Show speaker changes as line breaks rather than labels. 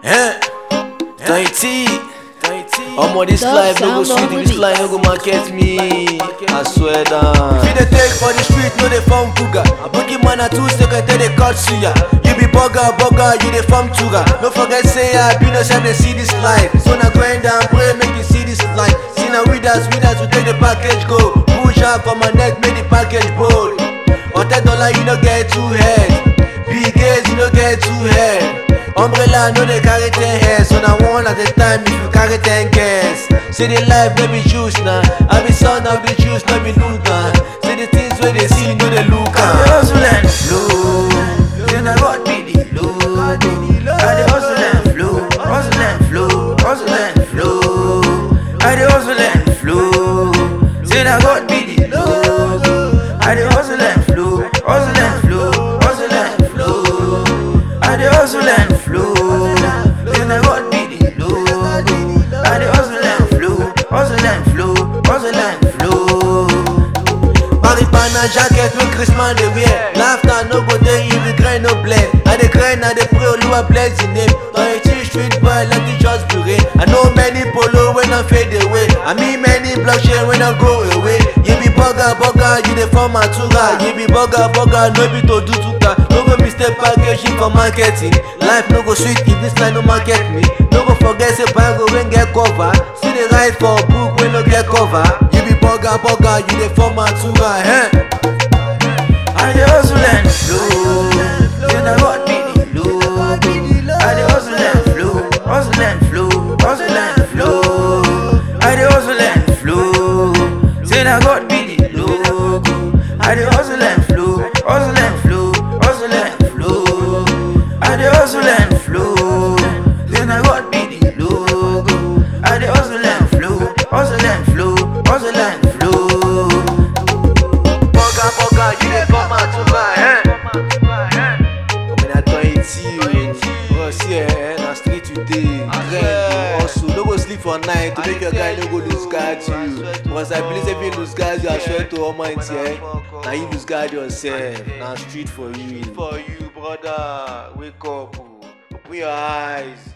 20. Omo, this life no go sweet, this life no go market me. I swear down. If you dey take for the street, no dey form cougar. A boogie man a 2 seconds, tell they cut suya. You be bugger, you dey form tuga. No forget say I be no time they see this life. So now grind down, pray make you see this life. See now with us, we take the package go. Push up for my neck, make the package bold. On $10 you no get 2 heads. Big heads you no get 2 heads. Umbrella no dey carry 10 heads. So now one at a time if you carry 10 guests. See the life no be juice now. I be son of the juice, no be loot now. See the things where they see, no they look at.
I dey hustle and flow, then I got be the load. I dey hustle and flow, hustle and flow, hustle and flow. I dey hustle and flow, then I got be the load. I dey hustle and flow, hustle and flow, hustle and flow. I dey hustle and flow, then I got be the load. I dey hustle and flow, hustle and flow, hustle and flow.
Maripana jacket no Christmas they wear. Laughter no go there, you be grind no blend. I dey grind, I dey pray, Oluwa bless the name. 20 street boy, let it just be rain. I know many polo when I fade away. I mean many blockchain when I go away. You be bugger, you dey form a tuga. You be bugger, no be to do tuka. No go mistake packaging for marketing. Life no go sweet if this line no market me. No go forget say Bible when get cover. See the write for book when no get cover. You be bugger, you dey form a tuga.
I dey hustle and flow, then I got be the load. I dey hustle and flow, hustle and flow, hustle and flow. I dey hustle and flow, then I got be the load. I dey hustle and flow, hustle and flow, hustle and flow. I dey hustle and flow, then I got be the load. I dey hustle and flow, hustle and flow, hustle and flow.
You dey come out to my When I 20, bro, see na street today. Grind, hustle, no go sleep for night to make your guy no go lose guard you. Once I believe if you lose guard, you are sure to Almighty. Now you lose guard yourself. Now street for you.
For you, brother. Wake up. Open your eyes.